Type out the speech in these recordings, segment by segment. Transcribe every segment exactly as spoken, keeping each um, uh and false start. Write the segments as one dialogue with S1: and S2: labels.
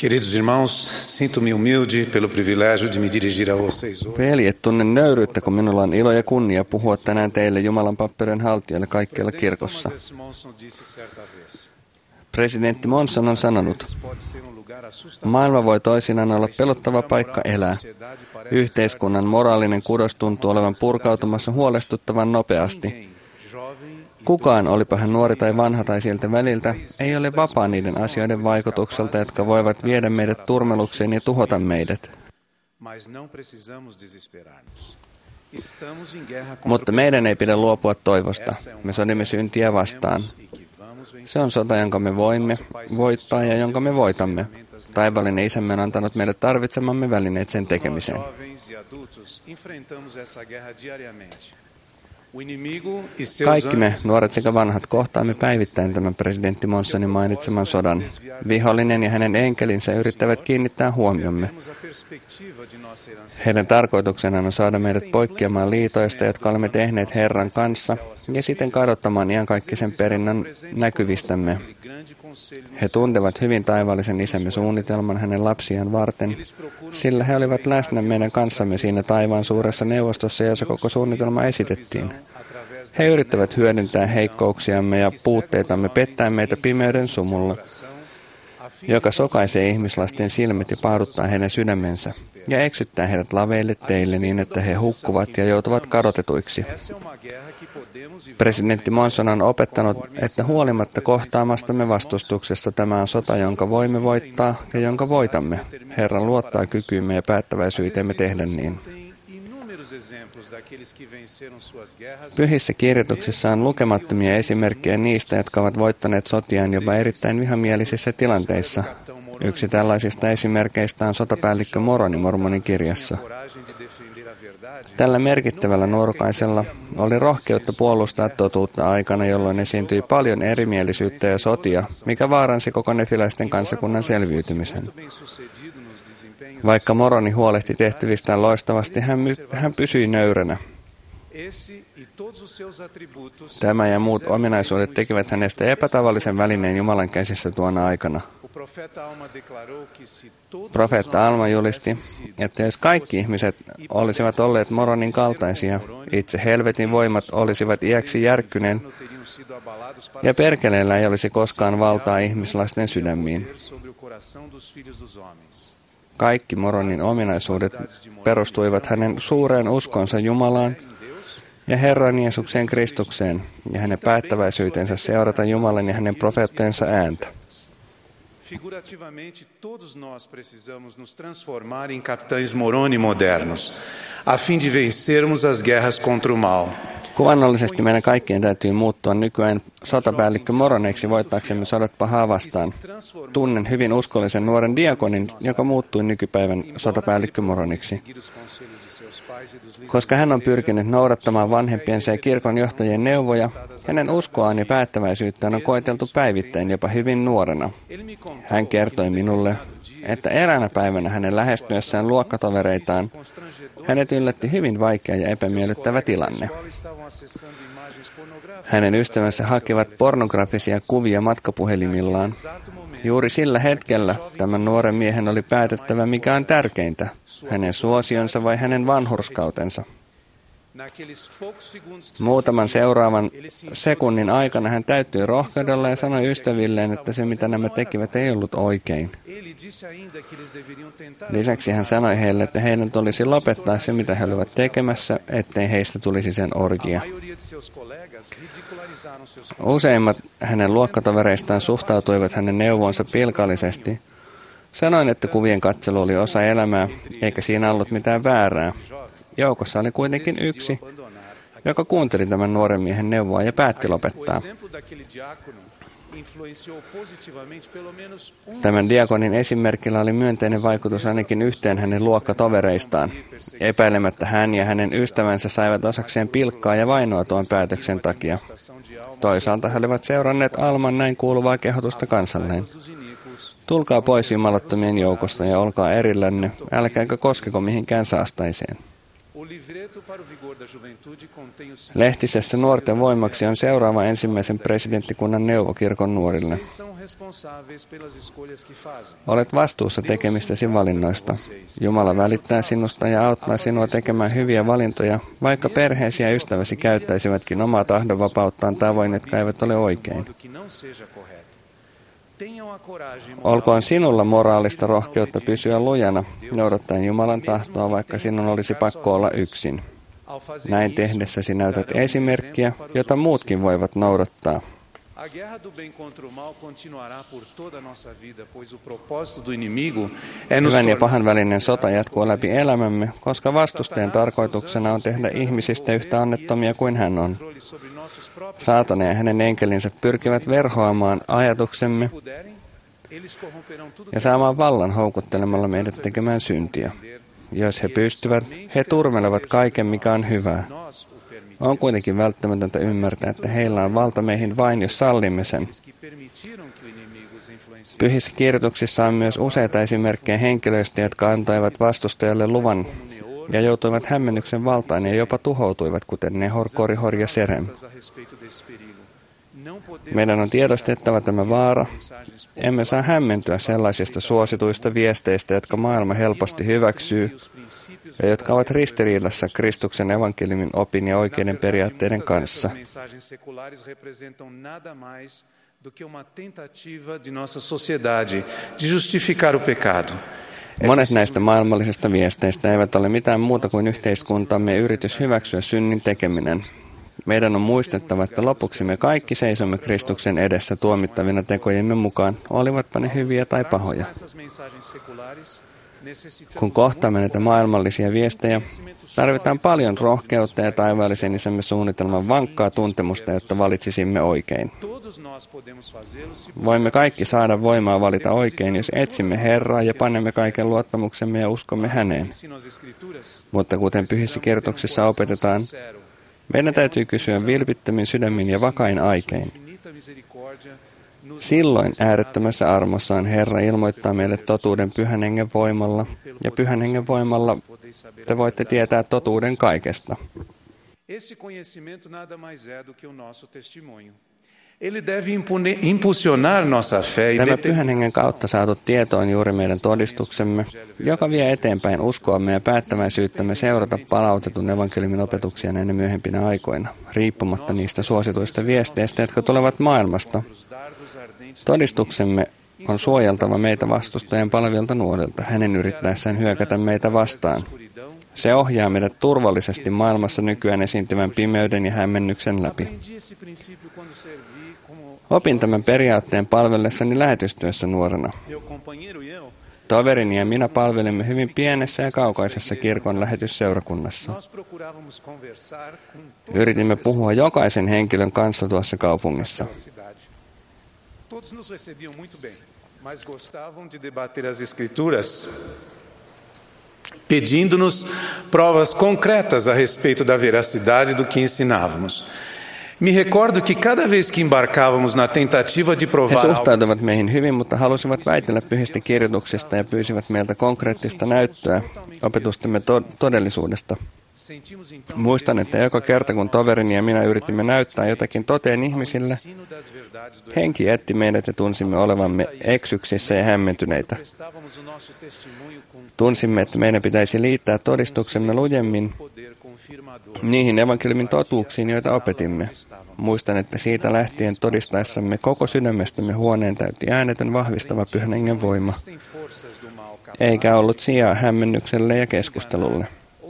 S1: Queridos irmãos, sinto-me humilde pelo privilégio de me dirigir a vocês hoje.
S2: Veljet, tunnen nöyryyttä, kun minulla on ilo ja kunnia puhua tänään teille Jumalan pappeuden haltijoille kaikkialla kirkossa. Presidentti Monson on sanonut, maailma voi toisinaan olla pelottava paikka elää. Yhteiskunnan moraalinen kudos tuntuu olevan purkautumassa huolestuttavan nopeasti. Kukaan, olipa hän nuori tai vanha tai siltä väliltä, ei ole vapaa niiden asioiden vaikutukselta, jotka voivat viedä meidät turmelukseen ja tuhota meidät. Mutta meidän ei pidä luopua toivosta. Me sodimme syntiä vastaan. Se on sota, jonka me voimme voittaa ja jonka me voitamme. Taivallinen Isämme on antanut meille tarvitsemamme välineet sen tekemiseen. Kaikki me, nuoret sekä vanhat, kohtaamme päivittäin tämän presidentti Monsonin mainitseman sodan. Vihollinen ja hänen enkelinsä yrittävät kiinnittää huomiomme. Heidän tarkoituksenaan on saada meidät poikkeamaan liitoista, jotka olemme tehneet Herran kanssa, ja siten kadottamaan iankaikkisen perinnön näkyvistämme. He tuntevat hyvin taivaallisen Isämme suunnitelman hänen lapsiaan varten, sillä he olivat läsnä meidän kanssamme siinä taivaan suuressa neuvostossa, jossa koko suunnitelma esitettiin. He yrittävät hyödyntää heikkouksiamme ja puutteitamme pettäen meitä pimeyden sumulla, joka sokaisee ihmislasten silmät ja paaduttaa heidän sydämensä, ja eksyttää heidät laveille teille niin, että he hukkuvat ja joutuvat kadotetuiksi. Presidentti Monson on opettanut, että huolimatta kohtaamastamme vastustuksesta tämä on sota, jonka voimme voittaa ja jonka voitamme. Herra luottaa kykyymme ja päättäväisyyteemme tehdä niin. Pyhissä kirjoituksissa on lukemattomia esimerkkejä niistä, jotka ovat voittaneet sotiaan jopa erittäin vihamielisissä tilanteissa. Yksi tällaisista esimerkkeistä on sotapäällikkö Moroni Mormonin kirjassa. Tällä merkittävällä nuorukaisella oli rohkeutta puolustaa totuutta aikana, jolloin esiintyi paljon erimielisyyttä ja sotia, mikä vaaransi koko nefiläisten kansakunnan selviytymisen. Vaikka Moroni huolehti tehtävistään loistavasti, hän, my- hän pysyi nöyränä. Tämä ja muut ominaisuudet tekivät hänestä epätavallisen välineen Jumalan käsissä tuona aikana. Profeetta Alma julisti, että jos kaikki ihmiset olisivat olleet Moronin kaltaisia, itse helvetin voimat olisivat iäksi järkkyneen, ja perkeleellä ei olisi koskaan valtaa ihmislasten sydämiin. Kaikki Moronin ominaisuudet perustuivat hänen suureen uskonsa Jumalaan ja Herran Jeesukseen Kristukseen ja hänen päättäväisyytensä seurata Jumalan ja hänen profeettojensa ääntä.
S1: Figurativamente, todos nós precisamos nos transformar em capitães Moroni modernos, a fin de vencermos as guerras contra o mal.
S2: Kuvannollisesti meidän kaikkien täytyy muuttua nykyään sotapäällikkö Moroneiksi voittaaksemme sodat pahaa vastaan. Tunnen hyvin uskollisen nuoren diakonin, joka muuttui nykypäivän sotapäällikkö Moroniksi. Koska hän on pyrkinyt noudattamaan vanhempiensa ja kirkon johtajien neuvoja, hänen uskoaan ja päättäväisyyttään on koeteltu päivittäin jopa hyvin nuorena. Hän kertoi minulle, että eräänä päivänä hänen lähestyessään luokkatovereitaan hänet yllätti hyvin vaikea ja epämiellyttävä tilanne. Hänen ystävänsä hakivat pornografisia kuvia matkapuhelimillaan. Juuri sillä hetkellä tämän nuoren miehen oli päätettävä, mikä on tärkeintä, hänen suosionsa vai hänen vanhurskautensa. Muutaman seuraavan sekunnin aikana hän täytyi rohkeudella ja sanoi ystävilleen, että se mitä nämä tekivät ei ollut oikein. Lisäksi hän sanoi heille, että heidän tulisi lopettaa se mitä he olivat tekemässä, ettei heistä tulisi sen orgia. Useimmat hänen luokkatovereistaan suhtautuivat hänen neuvonsa pilkallisesti. Sanoin, että kuvien katselu oli osa elämää, eikä siinä ollut mitään väärää. Joukossa oli kuitenkin yksi, joka kuunteli tämän nuoren miehen neuvoa ja päätti lopettaa. Tämän diakonin esimerkillä oli myönteinen vaikutus ainakin yhteen hänen luokkatovereistaan. Epäilemättä hän ja hänen ystävänsä saivat osakseen pilkkaa ja vainoa tuon päätöksen takia. Toisaalta he olivat seuranneet Alman näin kuuluvaa kehotusta kansalleen. Tulkaa pois jumalattomien joukosta ja olkaa erillänne, älkääkä koskeko mihinkään saastaiseen. Lehtisessä Nuorten voimaksi on seuraava ensimmäisen presidenttikunnan neuvo kirkon nuorille. Olet vastuussa tekemistäsi valinnoista. Jumala välittää sinusta ja auttaa sinua tekemään hyviä valintoja, vaikka perheesi ja ystäväsi käyttäisivätkin omaa tahdonvapauttaan tavoin, jotka eivät ole oikein. Olkoon sinulla moraalista rohkeutta pysyä lujana, noudattaen Jumalan tahtoa, vaikka sinun olisi pakko olla yksin. Näin tehdessäsi näytät esimerkkiä, jota muutkin voivat noudattaa. Hyvän ja pahan välinen sota jatkuu läpi elämämme, koska vastustajan tarkoituksena on tehdä ihmisistä yhtä annettomia kuin hän on. Saatana ja hänen enkelinsä pyrkivät verhoamaan ajatuksemme ja saamaan vallan houkuttelemalla meidät tekemään syntiä. Jos he pystyvät, he turmelevat kaiken, mikä on hyvää. On kuitenkin välttämätöntä ymmärtää, että heillä on valta meihin vain, jos sallimme sen. Pyhissä kirjoituksissa on myös useita esimerkkejä henkilöistä, jotka antoivat vastustajalle luvan ja joutuivat hämmennyksen valtaan ja jopa tuhoutuivat, kuten Nehor, Korihor ja Serem. Meidän on tiedostettava tämä vaara. Emme saa hämmentyä sellaisista suosituista viesteistä, jotka maailma helposti hyväksyy ja jotka ovat ristiriidassa Kristuksen evankeliumin opin ja oikeiden periaatteiden kanssa. Monet näistä maailmallisista viesteistä eivät ole mitään muuta kuin yhteiskuntamme yritys hyväksyä synnin tekeminen. Meidän on muistettava, että lopuksi me kaikki seisomme Kristuksen edessä tuomittavina tekojemme mukaan, olivatpa ne hyviä tai pahoja. Kun kohtaamme näitä maailmallisia viestejä, tarvitaan paljon rohkeutta ja taivaallisen isämme suunnitelman vankkaa tuntemusta, jotta valitsisimme oikein. Voimme kaikki saada voimaa valita oikein, jos etsimme Herraa ja panemme kaiken luottamuksemme ja uskomme häneen. Mutta kuten pyhissä kirjoituksissa opetetaan, meidän täytyy kysyä vilpittömin sydämin ja vakain aikein. Silloin äärettömässä armossaan Herra ilmoittaa meille totuuden Pyhän Hengen voimalla, ja Pyhän Hengen voimalla te voitte tietää totuuden kaikesta. Tämä Pyhän Hengen kautta saatu tieto on juuri meidän todistuksemme, joka vie eteenpäin uskoamme ja päättäväisyyttämme seurata palautetun evankeliumin opetuksia näinä myöhempinä aikoina, riippumatta niistä suosituista viesteistä, jotka tulevat maailmasta. Todistuksemme on suojeltava meitä vastustajan palvelta nuorilta, hänen yrittäessään hyökätä meitä vastaan. Se ohjaa meidät turvallisesti maailmassa nykyään esiintyvän pimeyden ja hämmennyksen läpi. Opin tämän periaatteen palvellessani lähetystyössä nuorena. Toverini ja minä palvelimme hyvin pienessä ja kaukaisessa kirkon lähetysseurakunnassa. Yritimme puhua jokaisen henkilön kanssa tuossa kaupungissa.
S1: Todos nos recebiam muito bem, mas gostavam de debater as escrituras, pedindo-nos provas concretas a respeito da veracidade do que ensinávamos. Me recordo que cada vez que embarcávamos na tentativa de provar
S2: algo... He suhtautuivat meihin hyvin, mutta halusivat väitellä pyhistä kirjoituksista ja pyysivät meiltä konkreettista näyttöä opetustemme to- todellisuudesta. Muistan, että joka kerta kun toverini ja minä yritimme näyttää jotakin toteen ihmisille, henki etti meidät ja tunsimme olevamme eksyksissä ja hämmentyneitä. Tunsimme, että meidän pitäisi liittää todistuksemme lujemmin niihin evankeliumin totuuksiin, joita opetimme. Muistan, että siitä lähtien todistaessamme koko sydämestämme huoneen täytti äänetön vahvistava Pyhän Hengen voima, eikä ollut sijaa hämmennykselle ja keskustelulle.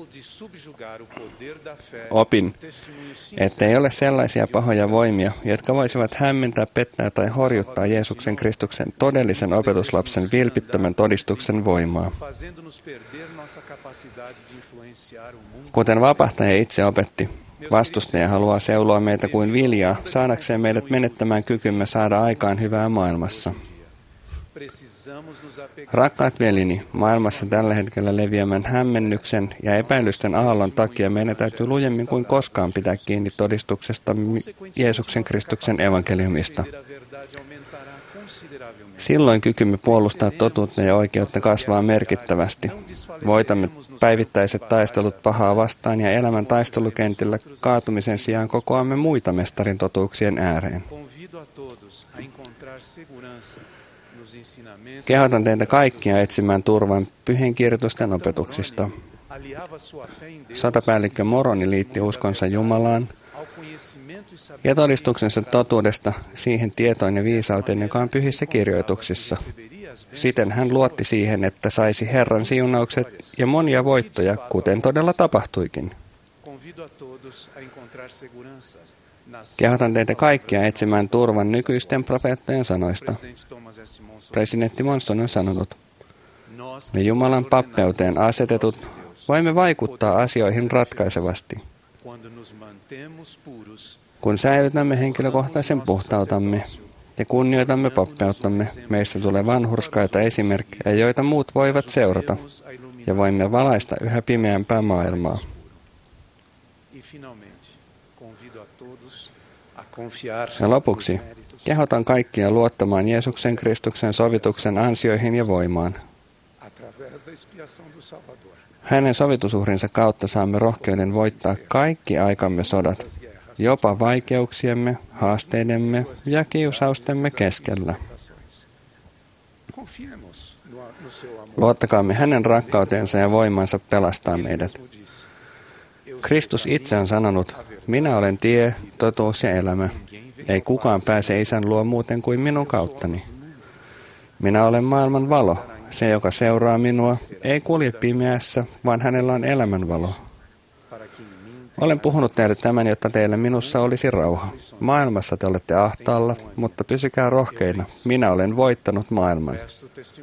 S2: Opin, että ei ole sellaisia pahoja voimia, jotka voisivat hämmentää, pettää tai horjuttaa Jeesuksen Kristuksen todellisen opetuslapsen vilpittömän todistuksen voimaa. Kuten vapahtaja itse opetti, vastustaja haluaa seuloa meitä kuin viljaa, saadakseen meidät menettämään kykymme saada aikaan hyvää maailmassa. Rakkaat veljeni, maailmassa tällä hetkellä leviämän hämmennyksen ja epäilysten aallon takia meidän täytyy lujemmin kuin koskaan pitää kiinni todistuksesta Jeesuksen Kristuksen evankeliumista. Silloin kykymme puolustaa totuutta ja oikeutta kasvaa merkittävästi. Voitamme päivittäiset taistelut pahaa vastaan ja elämän taistelukentillä kaatumisen sijaan kokoamme muita mestarin totuuksien ääreen. Kehotan teitä kaikkia etsimään turvan pyhien kirjoitusten opetuksista. Sotapäällikkö Moroni liitti uskonsa Jumalaan ja todistuksensa totuudesta siihen tietoon ja viisauteen, joka on pyhissä kirjoituksissa. Siten hän luotti siihen, että saisi Herran siunaukset ja monia voittoja, kuten todella tapahtuikin. Kehotan teitä kaikkia etsimään turvan nykyisten profeettojen sanoista. Presidentti Monson on sanonut, me Jumalan pappeuteen asetetut voimme vaikuttaa asioihin ratkaisevasti. Kun säilytämme henkilökohtaisen puhtautamme ja kunnioitamme pappeuttamme, meistä tulee vanhurskaita esimerkkejä, joita muut voivat seurata, ja voimme valaista yhä pimeämpää maailmaa. Ja lopuksi kehotan kaikkia luottamaan Jeesuksen Kristuksen sovituksen ansioihin ja voimaan. Hänen sovitusuhrinsa kautta saamme rohkeuden voittaa kaikki aikamme sodat, jopa vaikeuksiemme, haasteidemme ja kiusaustemme keskellä. Luottakaamme hänen rakkauteensa ja voimansa pelastaa meidät. Kristus itse on sanonut, minä olen tie, totuus ja elämä. Ei kukaan pääse Isän luo muuten kuin minun kauttani. Minä olen maailman valo. Se, joka seuraa minua, ei kulje pimeässä, vaan hänellä on elämänvalo. Olen puhunut teille tämän, jotta teille minussa olisi rauha. Maailmassa te olette ahtaalla, mutta pysykää rohkeina. Minä olen voittanut maailman.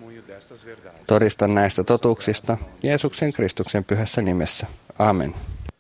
S2: Todistan näistä totuuksista Jeesuksen Kristuksen pyhässä nimessä. Amen.